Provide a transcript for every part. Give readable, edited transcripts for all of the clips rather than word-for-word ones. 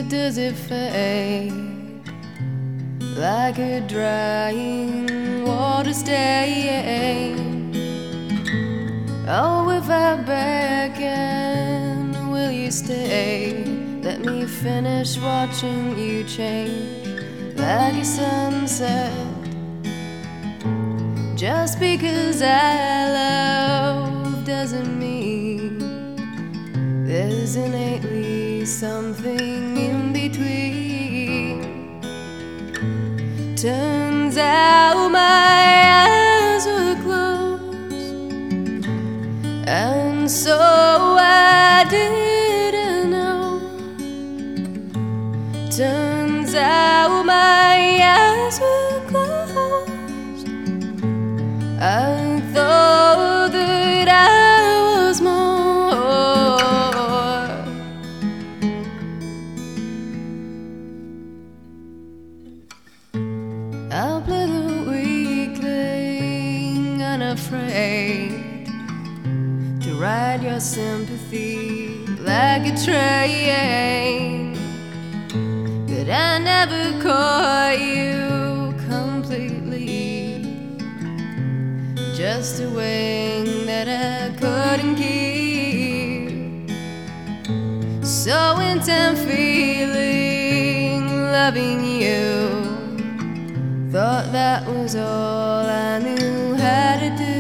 does it fade like a drying water stain? Oh, if I beckon, will you stay? Let me finish watching you change like a sunset. Just because I love doesn't mean there's innately something in between. Turns out my eyes were closed, and so I didn't know. Turns out my eyes were closed. I thought that I was more. I'll play the weakling, unafraid to ride your sympathy like a train. But I never caught you completely, just a wing that I couldn't keep. So intense feeling, loving you, thought that was all I knew how to do.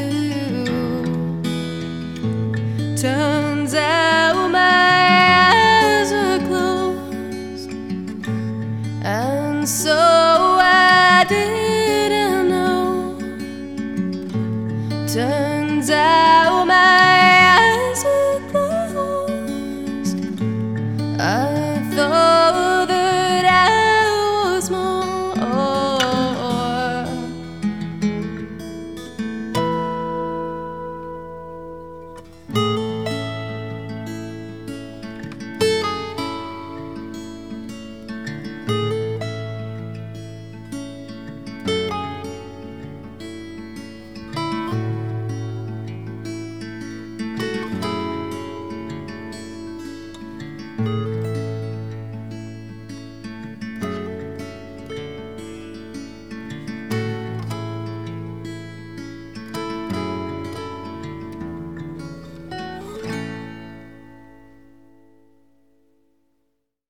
Turns out my eyes were closed, and so I didn't know. Turns out my eyes were closed.